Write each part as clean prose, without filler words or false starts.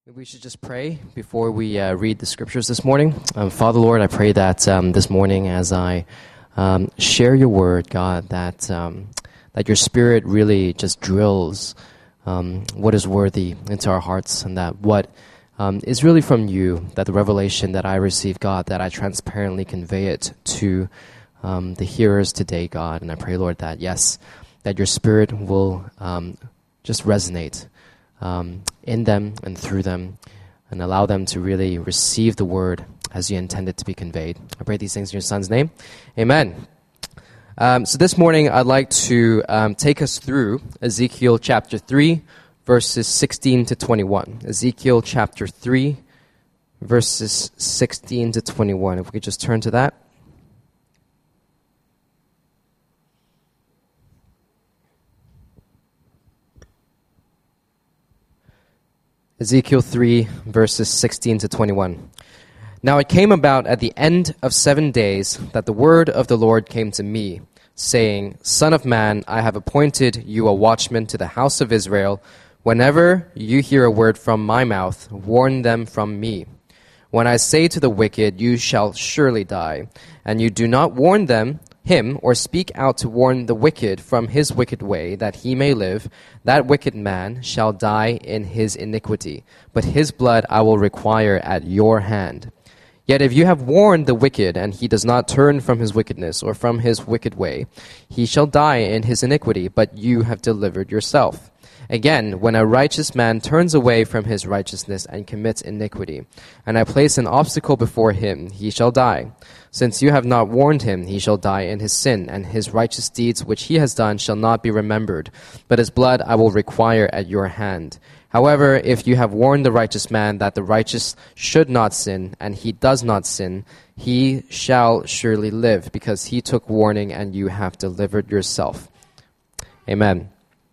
Maybe we should just pray before we read the scriptures this morning. Father, Lord, I pray that this morning as I share your word, God, that your spirit really just drills what is worthy into our hearts, and that what is really from you, that the revelation that I receive, God, that I transparently convey it to the hearers today, God. And I pray, Lord, that yes, that your spirit will just resonate in them and through them, and allow them to really receive the word as you intended to be conveyed. I pray these things in your Son's name. Amen. So this morning I'd like to take us through Ezekiel chapter 3, verses 16 to 21. Ezekiel chapter 3, verses 16 to 21. If we could just turn to that. Ezekiel 3, verses 16 to 21. Now it came about at the end of 7 days that the word of the Lord came to me, saying, Son of man, I have appointed you a watchman to the house of Israel. Whenever you hear a word from my mouth, warn them from me. When I say to the wicked, you shall surely die, and you do not warn him, or speak out to warn the wicked from his wicked way, that he may live, that wicked man shall die in his iniquity, but his blood I will require at your hand. Yet if you have warned the wicked, and he does not turn from his wickedness, or from his wicked way, he shall die in his iniquity, but you have delivered yourself. Again, when a righteous man turns away from his righteousness and commits iniquity, and I place an obstacle before him, he shall die. Since you have not warned him, he shall die in his sin, and his righteous deeds which he has done shall not be remembered, but his blood I will require at your hand. However, if you have warned the righteous man that the righteous should not sin, and he does not sin, he shall surely live, because he took warning and you have delivered yourself. Amen.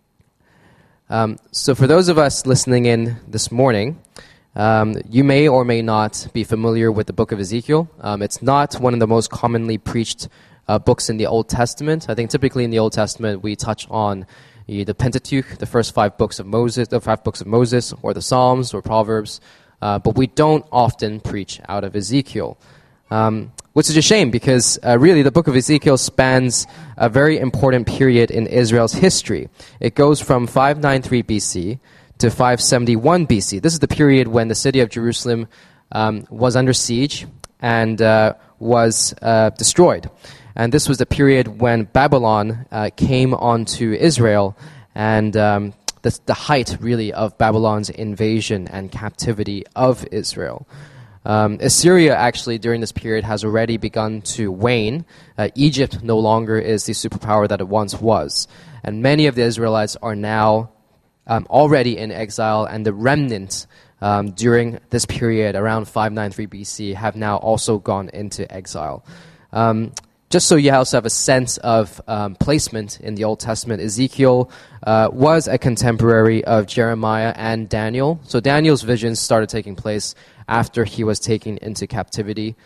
So for those of us listening in this morning, you may or may not be familiar with the book of Ezekiel. It's not one of the most commonly preached books in the Old Testament. I think typically in the Old Testament we touch on the Pentateuch, the first 5 books of Moses, or the Psalms or Proverbs, but we don't often preach out of Ezekiel. Which is a shame, because really the book of Ezekiel spans a very important period in Israel's history. It goes from 593 BC to 571 BC. This is the period when the city of Jerusalem was under siege and was destroyed. And this was the period when Babylon came onto Israel, and the height really of Babylon's invasion and captivity of Israel. Assyria actually during this period has already begun to wane. Egypt no longer is the superpower that it once was. And many of the Israelites are now already in exile, and the remnants during this period around 593 BC have now also gone into exile. Just so you also have a sense of placement in the Old Testament, Ezekiel was a contemporary of Jeremiah and Daniel. So Daniel's visions started taking place after he was taken into captivity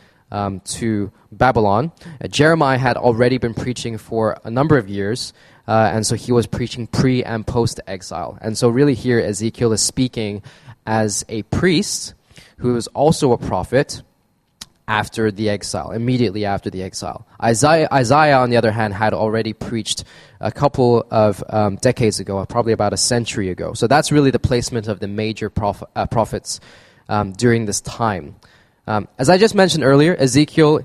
to Babylon. Jeremiah had already been preaching for a number of years, and so he was preaching pre- and post-exile. And so really here Ezekiel is speaking as a priest who is also a prophet after the exile, immediately after the exile. Isaiah, on the other hand, had already preached a couple of decades ago, probably about a century ago. So that's really the placement of the major prophets during this time. As I just mentioned earlier, Ezekiel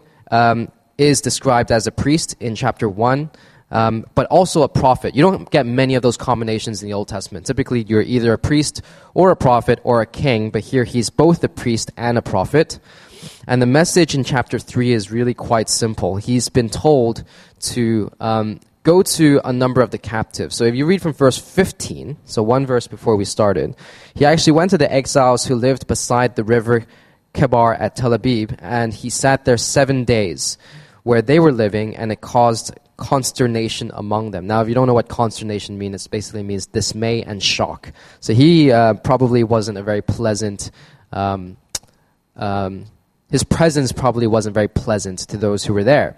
is described as a priest in chapter 1, but also a prophet. You don't get many of those combinations in the Old Testament. Typically, you're either a priest or a prophet or a king, but here he's both a priest and a prophet. And the message in chapter 3 is really quite simple. He's been told to go to a number of the captives. So if you read from verse 15, so one verse before we started, he actually went to the exiles who lived beside the river Kebar at Tel Aviv, and he sat there 7 days where they were living, and it caused consternation among them. Now, if you don't know what consternation means, it basically means dismay and shock. So he probably wasn't a very pleasant his presence probably wasn't very pleasant to those who were there.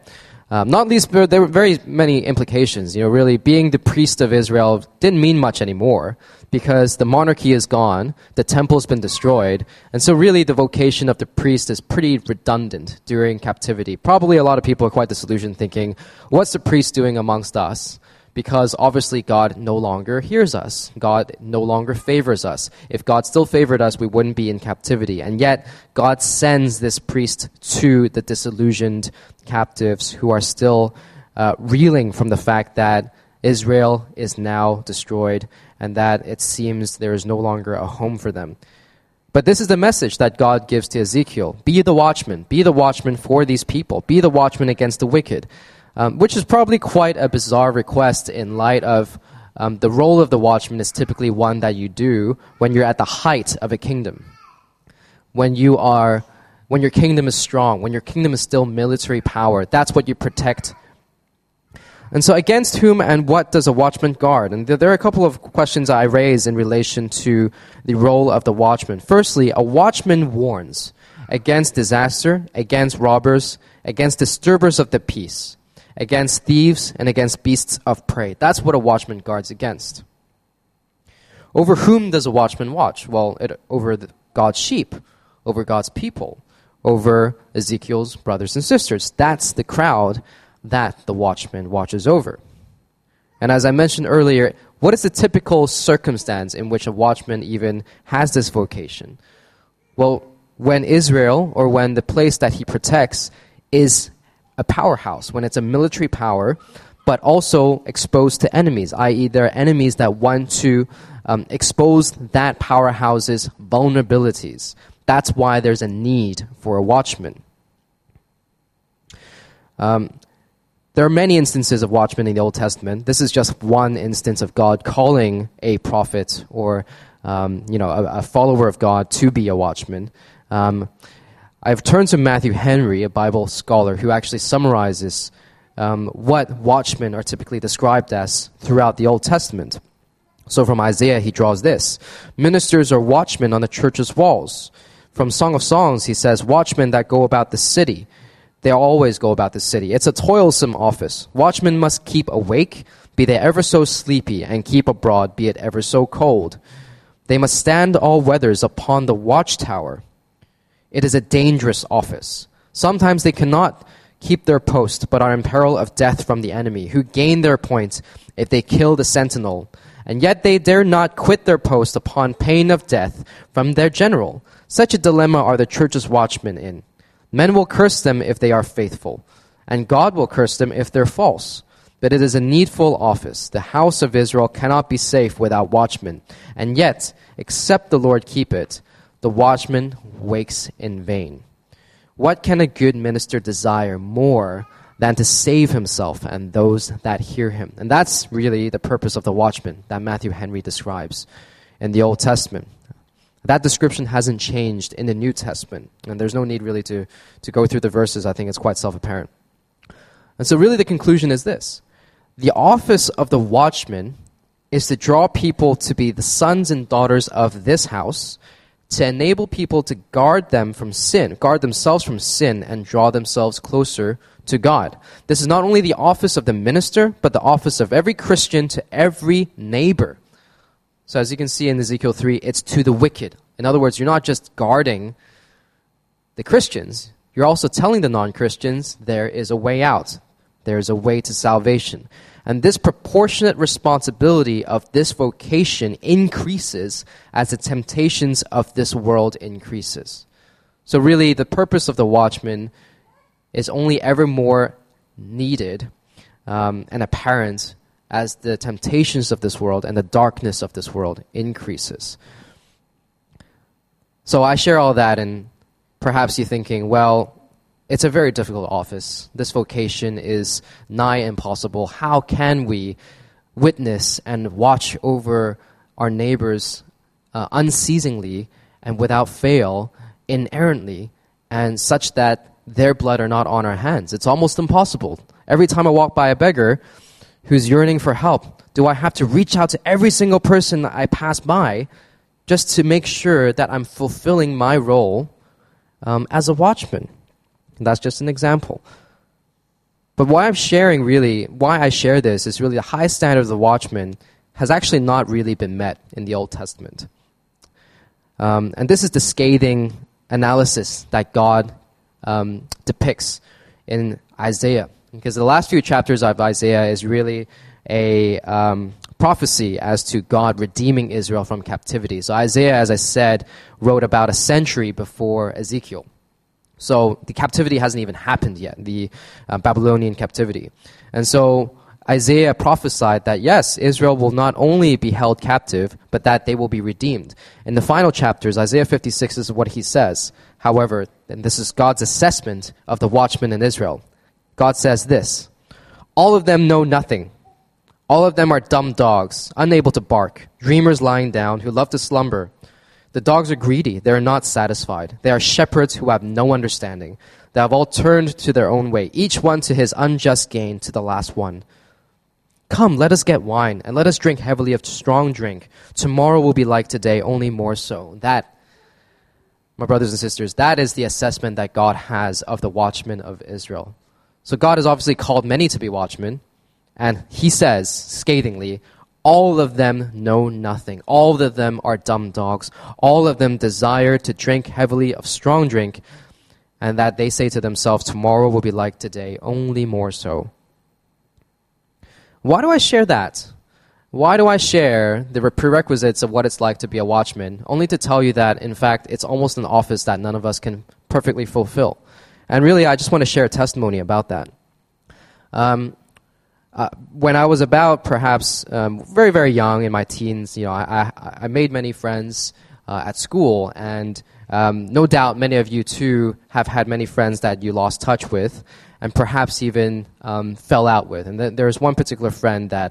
Not least, there were very many implications. Really, being the priest of Israel didn't mean much anymore because the monarchy is gone, the temple's been destroyed, and so really the vocation of the priest is pretty redundant during captivity. Probably a lot of people are quite disillusioned thinking, what's the priest doing amongst us? Because obviously God no longer hears us. God no longer favors us. If God still favored us, we wouldn't be in captivity. And yet, God sends this priest to the disillusioned captives who are still reeling from the fact that Israel is now destroyed and that it seems there is no longer a home for them. But this is the message that God gives to Ezekiel. Be the watchman. Be the watchman for these people. Be the watchman against the wicked. Which is probably quite a bizarre request in light of the role of the watchman is typically one that you do when you're at the height of a kingdom. When your kingdom is strong, when your kingdom is still military power, that's what you protect. And so against whom and what does a watchman guard? And there are a couple of questions I raise in relation to the role of the watchman. Firstly, a watchman warns against disaster, against robbers, against disturbers of the peace, against thieves, and against beasts of prey. That's what a watchman guards against. Over whom does a watchman watch? Well, over God's sheep, over God's people, over Ezekiel's brothers and sisters. That's the crowd that the watchman watches over. And as I mentioned earlier, what is the typical circumstance in which a watchman even has this vocation? Well, when Israel, or when the place that he protects, is a powerhouse, when it's a military power, but also exposed to enemies, i.e. there are enemies that want to expose that powerhouse's vulnerabilities. That's why there's a need for a watchman. There are many instances of watchmen in the Old Testament. This is just one instance of God calling a prophet or a follower of God to be a watchman. I've turned to Matthew Henry, a Bible scholar, who actually summarizes what watchmen are typically described as throughout the Old Testament. So from Isaiah, he draws this. Ministers are watchmen on the church's walls. From Song of Songs, he says, watchmen that go about the city. They always go about the city. It's a toilsome office. Watchmen must keep awake, be they ever so sleepy, and keep abroad, be it ever so cold. They must stand all weathers upon the watchtower. It is a dangerous office. Sometimes they cannot keep their post, but are in peril of death from the enemy, who gain their point if they kill the sentinel. And yet they dare not quit their post upon pain of death from their general. Such a dilemma are the church's watchmen in. Men will curse them if they are faithful, and God will curse them if they're false. But it is a needful office. The house of Israel cannot be safe without watchmen. And yet, except the Lord keep it, the watchman wakes in vain. What can a good minister desire more than to save himself and those that hear him? And that's really the purpose of the watchman that Matthew Henry describes in the Old Testament. That description hasn't changed in the New Testament, and there's no need really to go through the verses. I think it's quite self-apparent. And so really the conclusion is this. The office of the watchman is to draw people to be the sons and daughters of this house, to enable people to guard themselves from sin, and draw themselves closer to God. This is not only the office of the minister, but the office of every Christian to every neighbor. So as you can see in Ezekiel 3, it's to the wicked. In other words, you're not just guarding the Christians, you're also telling the non-Christians there is a way out. There is a way to salvation. And this proportionate responsibility of this vocation increases as the temptations of this world increases. So really, the purpose of the watchman is only ever more needed and apparent as the temptations of this world and the darkness of this world increases. So I share all that, and perhaps you're thinking, well, it's a very difficult office. This vocation is nigh impossible. How can we witness and watch over our neighbors unceasingly and without fail, inerrantly, and such that their blood are not on our hands? It's almost impossible. Every time I walk by a beggar who's yearning for help, do I have to reach out to every single person that I pass by just to make sure that I'm fulfilling my role as a watchman? And that's just an example. But why I share this is really the high standard of the watchman has actually not really been met in the Old Testament. And this is the scathing analysis that God depicts in Isaiah. Because the last few chapters of Isaiah is really a prophecy as to God redeeming Israel from captivity. So Isaiah, as I said, wrote about a century before Ezekiel. So the captivity hasn't even happened yet, the Babylonian captivity. And so Isaiah prophesied that, yes, Israel will not only be held captive, but that they will be redeemed. In the final chapters, Isaiah 56 is what he says. However, and this is God's assessment of the watchmen in Israel. God says this, all of them know nothing. All of them are dumb dogs, unable to bark, dreamers lying down who love to slumber. The dogs are greedy, they are not satisfied. They are shepherds who have no understanding. They have all turned to their own way, each one to his unjust gain, to the last one. Come, let us get wine, and let us drink heavily of strong drink. Tomorrow will be like today, only more so. That, my brothers and sisters, that is the assessment that God has of the watchmen of Israel. So God has obviously called many to be watchmen, and he says, scathingly, all of them know nothing. All of them are dumb dogs. All of them desire to drink heavily of strong drink, and that they say to themselves, tomorrow will be like today, only more so. Why do I share that? Why do I share the prerequisites of what it's like to be a watchman? Only to tell you that, in fact, it's almost an office that none of us can perfectly fulfill. And really, I just want to share a testimony about that. When I was about perhaps very, very young in my teens, I made many friends at school, and no doubt many of you too have had many friends that you lost touch with, and perhaps even fell out with. And there's one particular friend that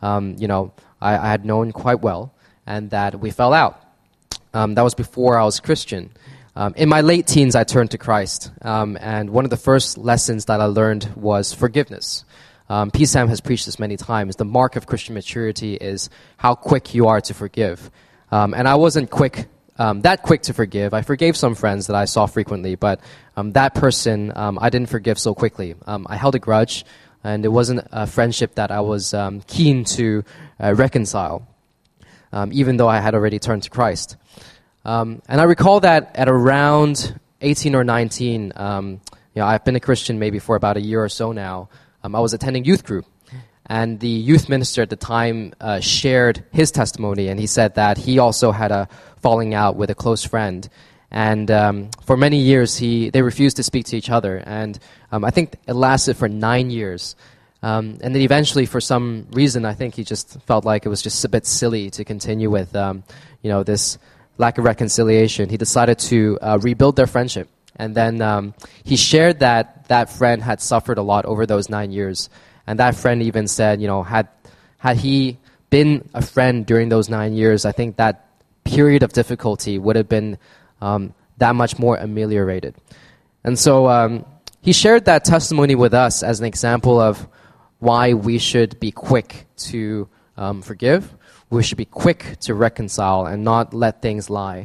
I had known quite well, and that we fell out. That was before I was Christian. In my late teens, I turned to Christ, and one of the first lessons that I learned was forgiveness. P-Sam has preached this many times. The mark of Christian maturity is how quick you are to forgive. And I wasn't that quick to forgive. I forgave some friends that I saw frequently, but that person I didn't forgive so quickly. I held a grudge, and it wasn't a friendship that I was keen to reconcile, even though I had already turned to Christ. And I recall that at around 18 or 19, I've been a Christian maybe for about a year or so now. I was attending youth group, and the youth minister at the time shared his testimony, and he said that he also had a falling out with a close friend, and for many years they refused to speak to each other, and I think it lasted for 9 years, and then eventually, for some reason, I think he just felt like it was just a bit silly to continue with this lack of reconciliation. He decided to rebuild their friendship. And then he shared that friend had suffered a lot over those 9 years. And that friend even said, had he been a friend during those 9 years, I think that period of difficulty would have been that much more ameliorated. And so he shared that testimony with us as an example of why we should be quick to forgive. We should be quick to reconcile and not let things lie.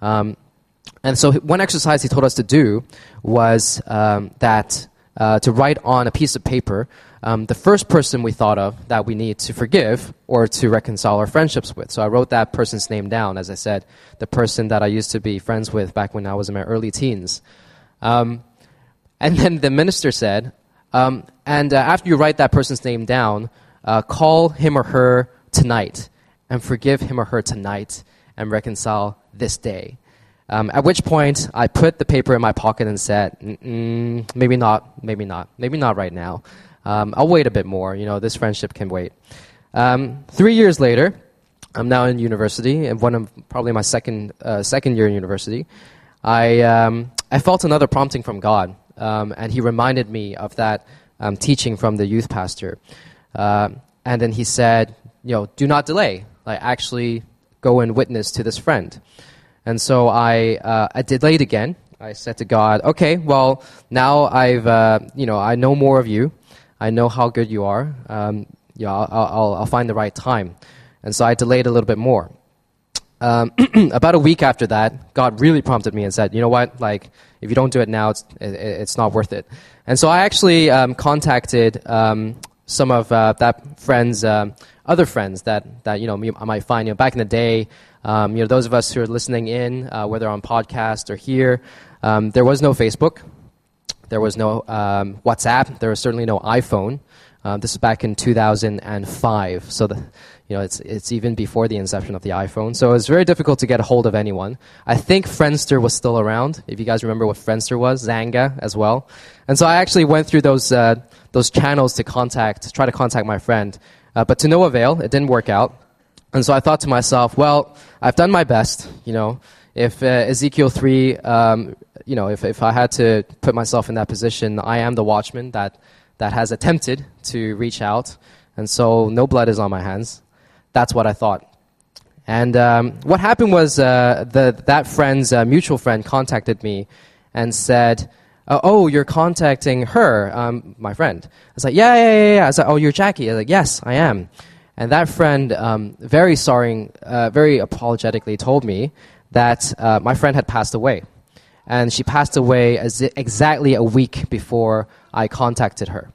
And so one exercise he told us to do was to write on a piece of paper the first person we thought of that we need to forgive or to reconcile our friendships with. So I wrote that person's name down, as I said, the person that I used to be friends with back when I was in my early teens. And then the minister said, after you write that person's name down, call him or her tonight and forgive him or her tonight and reconcile this day. At which point, I put the paper in my pocket and said, maybe not right now. I'll wait a bit more. This friendship can wait. 3 years later, I'm now in university, and probably my second year in university. I felt another prompting from God, and He reminded me of that teaching from the youth pastor. And then He said, do not delay. Actually go and witness to this friend. And so I delayed again. I said to God, okay, well, now I know more of you. I know how good you are. I'll find the right time. And so I delayed a little bit more. about a week after that, God really prompted me and said, you know what, like, if you don't do it now, it's not worth it. And so I actually contacted some of that friends, other friends that I might find. Back in the day, those of us who are listening in, whether on podcast or here, there was no Facebook, there was no WhatsApp, there was certainly no iPhone. This is back in 2005, so it's even before the inception of the iPhone. So it was very difficult to get a hold of anyone. I think Friendster was still around. If you guys remember what Friendster was, Zanga as well. And so I actually went through those channels to try to contact my friend, but to no avail. It didn't work out. And so I thought to myself, well, I've done my best. If Ezekiel 3, if I had to put myself in that position, I am the watchman that has attempted to reach out, and so no blood is on my hands. That's what I thought. And what happened was that friend's mutual friend contacted me and said, oh, you're contacting her, my friend. I was like, yeah. I was like, oh, you're Jackie? I was like, yes, I am. And that friend, very apologetically told me that my friend had passed away. And she passed away exactly a week before I contacted her.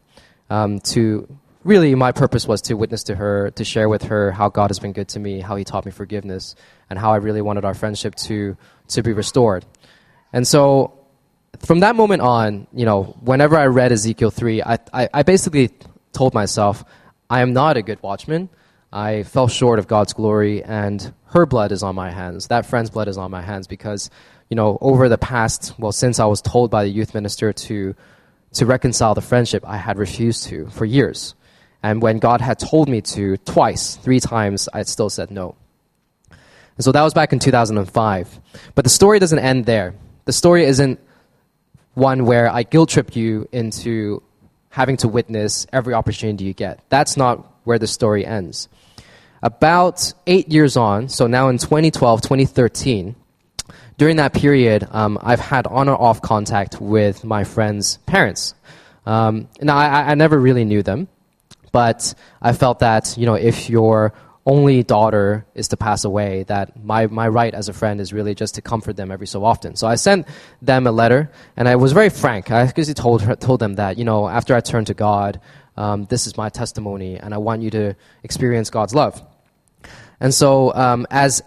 Really, my purpose was to witness to her, to share with her how God has been good to me, how He taught me forgiveness, and how I really wanted our friendship to be restored. And so, from that moment on, whenever I read Ezekiel 3, I basically told myself, I am not a good watchman. I fell short of God's glory, and her blood is on my hands. That friend's blood is on my hands because, over the past, since I was told by the youth minister to reconcile the friendship, I had refused to for years. And when God had told me to twice, 3 times, I still said no. And so that was back in 2005. But the story doesn't end there. The story isn't one where I guilt-trip you into having to witness every opportunity you get. That's not where the story ends. About 8 years on, so now in 2012, 2013, during that period, I've had on or off contact with my friend's parents. Now, I never really knew them, but I felt that, if your only daughter is to pass away, that my right as a friend is really just to comfort them every so often. So I sent them a letter, and I was very frank. I actually told them that, after I turned to God, this is my testimony, and I want you to experience God's love. And so, as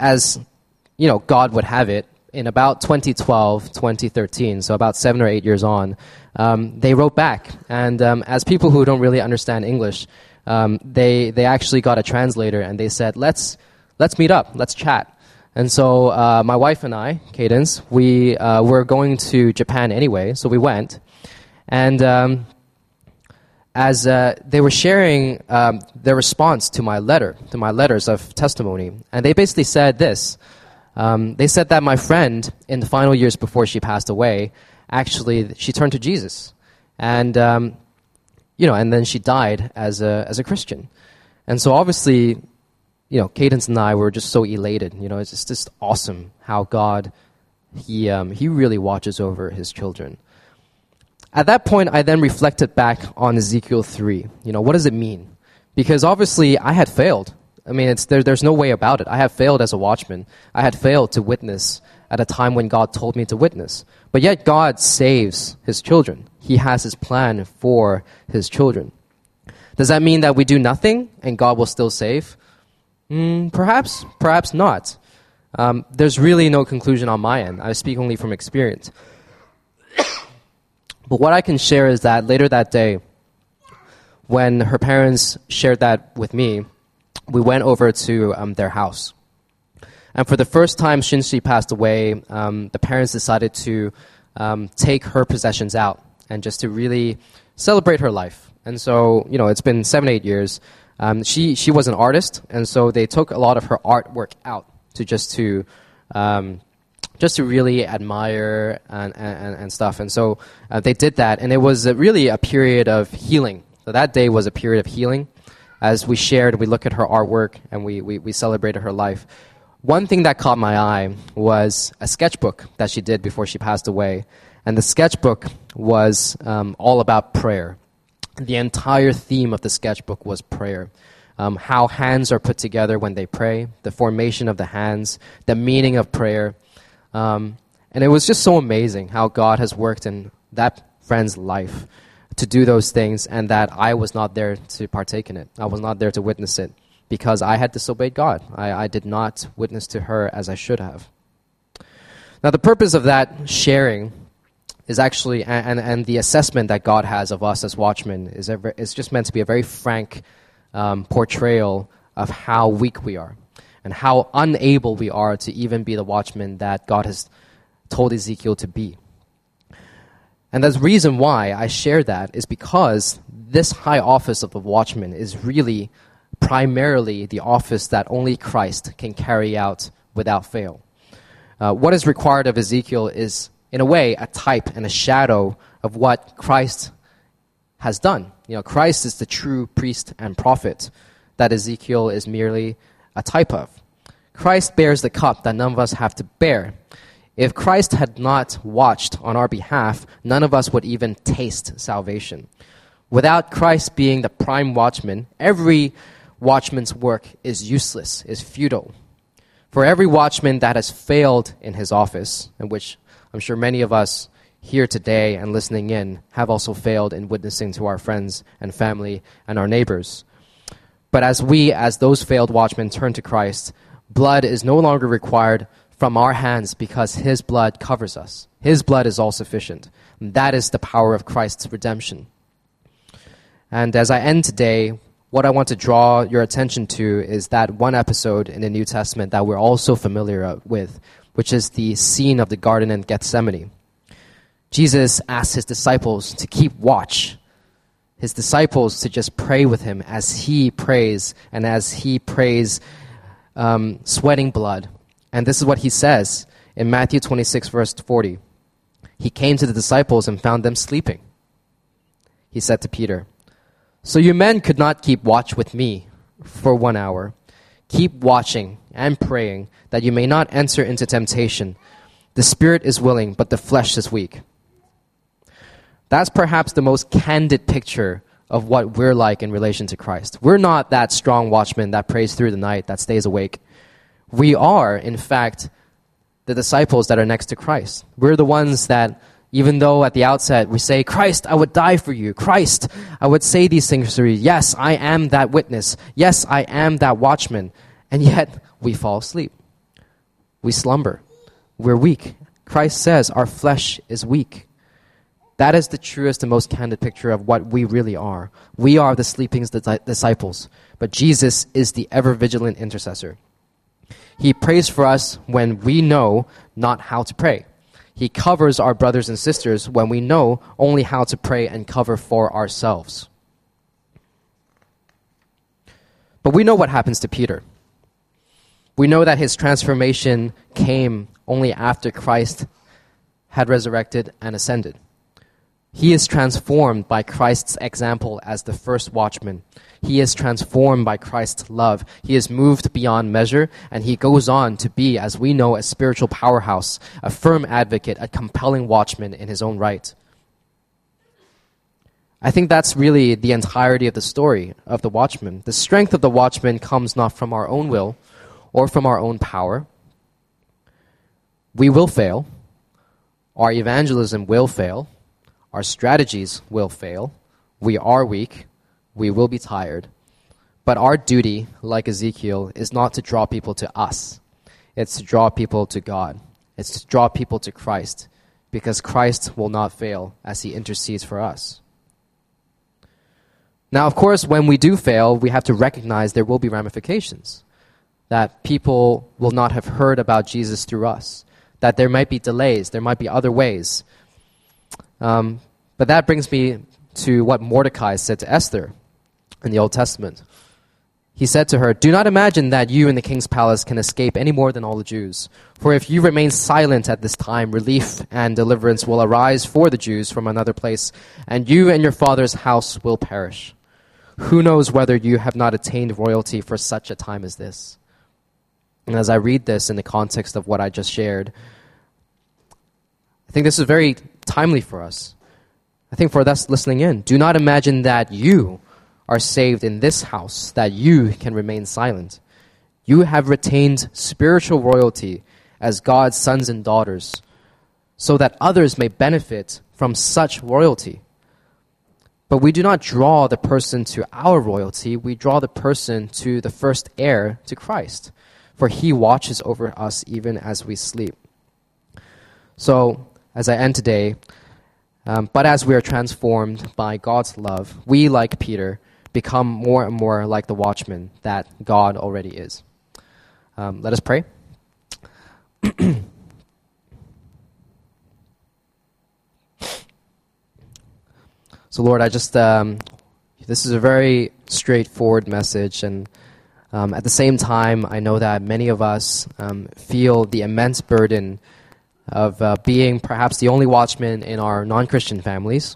God would have it, in about 2012, 2013, so about 7 or 8 years on, they wrote back. And as people who don't really understand English, they actually got a translator, and they said, let's meet up, let's chat. And so my wife and I, Cadence, we were going to Japan anyway, so we went. And as they were sharing their response to my letters of testimony, and they basically said this. They said that my friend, in the final years before she passed away, actually she turned to Jesus, and and then she died as a Christian, and so obviously, Cadence and I were just so elated. It's just awesome how God he really watches over His children. At that point, I then reflected back on Ezekiel 3. What does it mean? Because obviously, I had failed. I mean, there's no way about it. I have failed as a watchman. I had failed to witness at a time when God told me to witness. But yet God saves His children. He has His plan for His children. Does that mean that we do nothing and God will still save? Perhaps not. There's really no conclusion on my end. I speak only from experience. But what I can share is that later that day, when her parents shared that with me, we went over to their house. And for the first time since she passed away, the parents decided to take her possessions out and just to really celebrate her life. And so, it's been 7-8 years. She was an artist, and so they took a lot of her artwork out to really admire and stuff. And so they did that, and it was really a period of healing. So that day was a period of healing. As we shared, we looked at her artwork, and we celebrated her life. One thing that caught my eye was a sketchbook that she did before she passed away. And the sketchbook was all about prayer. The entire theme of the sketchbook was prayer. how hands are put together when they pray, the formation of the hands, the meaning of prayer. And it was just so amazing how God has worked in that friend's life to do those things, and that I was not there to partake in it. I was not there to witness it because I had disobeyed God. I did not witness to her as I should have. Now, the purpose of that sharing is actually, and the assessment that God has of us as watchmen is just meant to be a very frank portrayal of how weak we are and how unable we are to even be the watchmen that God has told Ezekiel to be. And the reason why I share that is because this high office of the watchman is really primarily the office that only Christ can carry out without fail. What is required of Ezekiel is, in a way, a type and a shadow of what Christ has done. You know, Christ is the true priest and prophet that Ezekiel is merely a type of. Christ bears the cup that none of us have to bear. If Christ had not watched on our behalf, none of us would even taste salvation. Without Christ being the prime watchman, every watchman's work is useless, is futile. For every watchman that has failed in his office, in which I'm sure many of us here today and listening in have also failed in witnessing to our friends and family and our neighbors. But as those failed watchmen turn to Christ, blood is no longer required from our hands because his blood covers us. His blood is all sufficient. And that is the power of Christ's redemption. And as I end today, what I want to draw your attention to is that one episode in the New Testament that we're all so familiar with, which is the scene of the garden in Gethsemane. Jesus asked his disciples to keep watch, his disciples to just pray with him as he prays, and as he prays, sweating blood. And this is what he says in Matthew 26, verse 40. He came to the disciples and found them sleeping. He said to Peter, "So you men could not keep watch with me for 1 hour. Keep watching and praying that you may not enter into temptation. The spirit is willing, but the flesh is weak." That's perhaps the most candid picture of what we're like in relation to Christ. We're not that strong watchman that prays through the night, that stays awake. We are, in fact, the disciples that are next to Christ. We're the ones that, even though at the outset we say, "Christ, I would die for you. Christ, I would say these things to you. Yes, I am that witness. Yes, I am that watchman." And yet, we fall asleep. We slumber. We're weak. Christ says our flesh is weak. That is the truest and most candid picture of what we really are. We are the sleeping disciples, but Jesus is the ever-vigilant intercessor. He prays for us when we know not how to pray. He covers our brothers and sisters when we know only how to pray and cover for ourselves. But we know what happens to Peter. We know that his transformation came only after Christ had resurrected and ascended. He is transformed by Christ's example as the first watchman. He is transformed by Christ's love. He is moved beyond measure, and he goes on to be, as we know, a spiritual powerhouse, a firm advocate, a compelling watchman in his own right. I think that's really the entirety of the story of the watchman. The strength of the watchman comes not from our own will or from our own power. We will fail. Our evangelism will fail. Our strategies will fail. We are weak. We will be tired. But our duty, like Ezekiel, is not to draw people to us. It's to draw people to God. It's to draw people to Christ, because Christ will not fail as he intercedes for us. Now, of course, when we do fail, we have to recognize there will be ramifications, that people will not have heard about Jesus through us, that there might be delays, there might be other ways. But that brings me to what Mordecai said to Esther in the Old Testament. He said to her, "Do not imagine that you in the king's palace can escape any more than all the Jews. For if you remain silent at this time, relief and deliverance will arise for the Jews from another place, and you and your father's house will perish. Who knows whether you have not attained royalty for such a time as this?" And as I read this in the context of what I just shared, I think this is very timely for us. I think for us listening in, do not imagine that you are saved in this house that you can remain silent. You have retained spiritual royalty as God's sons and daughters, so that others may benefit from such royalty. But we do not draw the person to our royalty, we draw the person to the first heir, to Christ, for he watches over us even as we sleep. So, as I end today, but as we are transformed by God's love, we, like Peter, become more and more like the watchman that God already is. Let us pray. So, Lord, this is a very straightforward message, and at the same time, I know that many of us feel the immense burden of being perhaps the only watchman in our non-Christian families,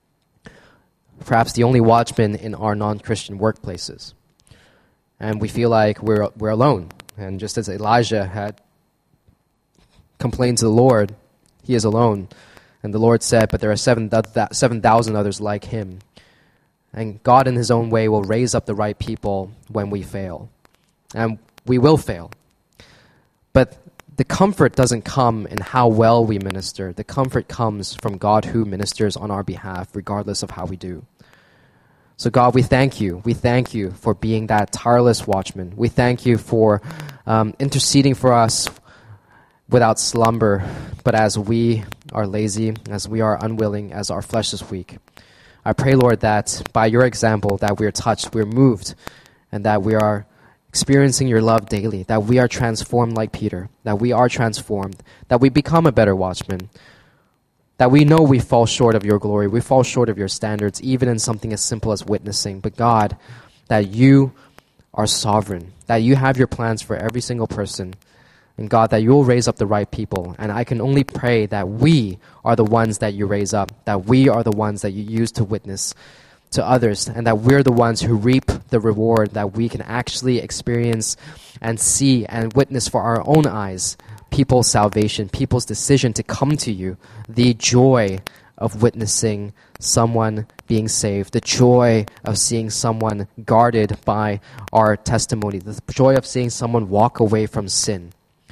perhaps the only watchman in our non-Christian workplaces. And we feel like we're alone. And just as Elijah had complained to the Lord, he is alone. And the Lord said, but there are 7,000 others like him. And God in his own way will raise up the right people when we fail. And we will fail. But the comfort doesn't come in how well we minister. The comfort comes from God who ministers on our behalf, regardless of how we do. So God, we thank you. We thank you for being that tireless watchman. We thank you for interceding for us without slumber, but as we are lazy, as we are unwilling, as our flesh is weak. I pray, Lord, that by your example, that we are touched, we are moved, and that we are experiencing your love daily, that we are transformed like Peter, that we are transformed, that we become a better watchman, that we know we fall short of your glory, we fall short of your standards, even in something as simple as witnessing. But God, that you are sovereign, that you have your plans for every single person, and God, that you will raise up the right people. And I can only pray that we are the ones that you raise up, that we are the ones that you use to witness to others, and that we're the ones who reap the reward, that we can actually experience and see and witness for our own eyes people's salvation, people's decision to come to you, the joy of witnessing someone being saved, the joy of seeing someone guarded by our testimony, the joy of seeing someone walk away from sin.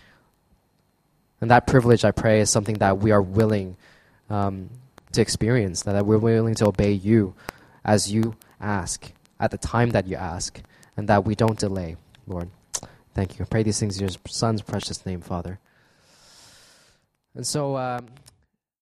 And that privilege, I pray, is something that we are willing to experience, that we're willing to obey you as you ask, at the time that you ask, and that we don't delay, Lord. Thank you. I pray these things in your Son's precious name, Father. And so